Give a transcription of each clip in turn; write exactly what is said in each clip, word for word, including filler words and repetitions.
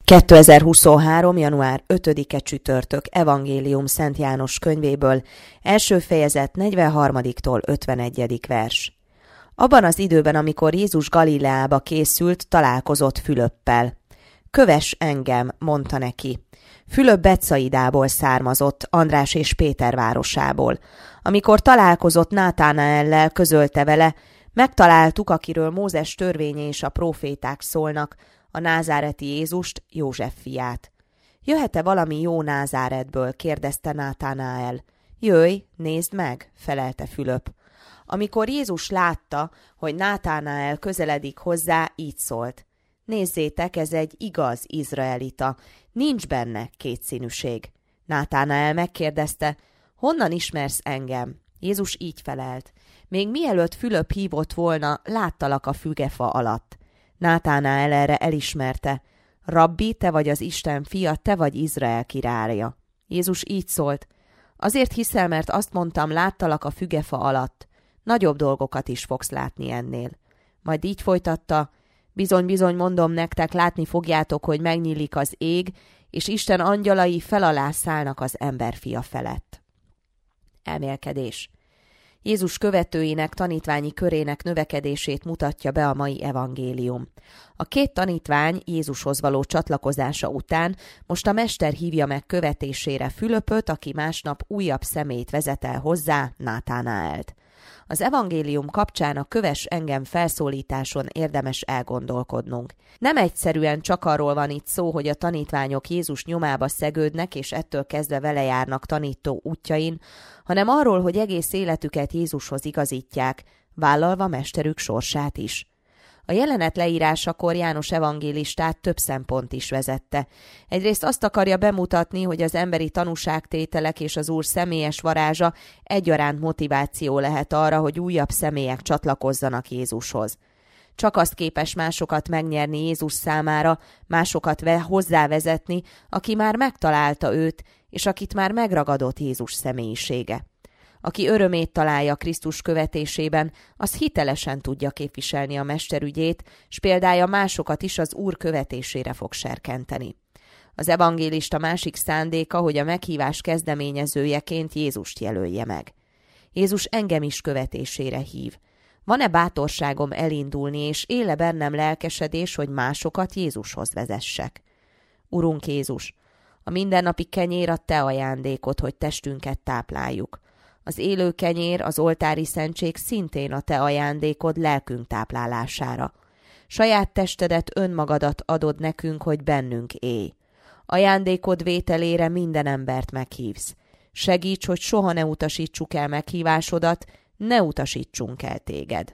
kétezer-huszonhárom. január ötödike csütörtök Evangélium Szent János könyvéből, első fejezet negyvenharmadiktól ötvenegyedik vers. Abban az időben, amikor Jézus Galileába készült, találkozott Fülöppel. Kövess engem, mondta neki. Fülöp Betszaidából származott, András és Péter városából. Amikor találkozott Nátánaellel, közölte vele, megtaláltuk, akiről Mózes törvénye és a próféták szólnak, a názáreti Jézust, József fiát. Jöhet-e valami jó Názáretből? kérdezte Nátánael. Jöjj, nézd meg, felelte Fülöp. Amikor Jézus látta, hogy Nátánael közeledik hozzá, így szólt. Nézzétek, ez egy igaz izraelita, nincs benne kétszínűség. Nátánael megkérdezte, honnan ismersz engem? Jézus így felelt. Még mielőtt Fülöp hívott volna, láttalak a fügefa alatt. Nátánael erre elismerte. Rabbi, te vagy az Isten fia, te vagy Izrael királya. Jézus így szólt. Azért hiszel, mert azt mondtam, láttalak a fügefa alatt. Nagyobb dolgokat is fogsz látni ennél. Majd így folytatta. Bizony-bizony mondom nektek, látni fogjátok, hogy megnyílik az ég, és Isten angyalai felalá szállnak az emberfia felett. Elmélkedés. Jézus követőinek, tanítványi körének növekedését mutatja be a mai evangélium. A két tanítvány Jézushoz való csatlakozása után most a mester hívja meg követésére Fülöpöt, aki másnap újabb személyt vezet el hozzá, Nátánaelt. Az evangélium kapcsán a kövess engem felszólításon érdemes elgondolkodnunk. Nem egyszerűen csak arról van itt szó, hogy a tanítványok Jézus nyomába szegődnek, és ettől kezdve vele járnak tanító útjain, hanem arról, hogy egész életüket Jézushoz igazítják, vállalva mesterük sorsát is. A jelenet leírásakor János evangélistát több szempont is vezette. Egyrészt azt akarja bemutatni, hogy az emberi tanúságtételek és az Úr személyes varázsa egyaránt motiváció lehet arra, hogy újabb személyek csatlakozzanak Jézushoz. Csak azt képes másokat megnyerni Jézus számára, másokat hozzávezetni, aki már megtalálta őt, és akit már megragadott Jézus személyisége. Aki örömét találja Krisztus követésében, az hitelesen tudja képviselni a mesterügyét, s példája másokat is az Úr követésére fog serkenteni. Az evangélista másik szándéka, hogy a meghívás kezdeményezőjeként Jézust jelölje meg. Jézus engem is követésére hív. Van-e bátorságom elindulni, és éle bennem lelkesedés, hogy másokat Jézushoz vezessek? Urunk Jézus, a mindennapi kenyér a te ajándékod, hogy testünket tápláljuk. Az élő kenyér, az oltári szentség szintén a te ajándékod lelkünk táplálására. Saját testedet, önmagadat adod nekünk, hogy bennünk élj. Ajándékod vételére minden embert meghívsz. Segíts, hogy soha ne utasítsuk el meghívásodat, ne utasítsunk el téged.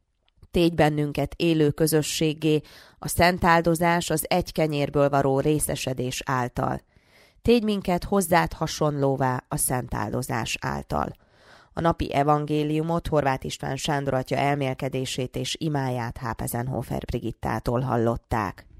Tégy bennünket élő közösséggé, a szent áldozás az egy kenyérből való részesedés által. Tégy minket hozzád hasonlóvá a szent áldozás által. A napi evangéliumot Horváth István Sándor atya elmélkedését és imáját Hápezenhofer Brigittától hallották.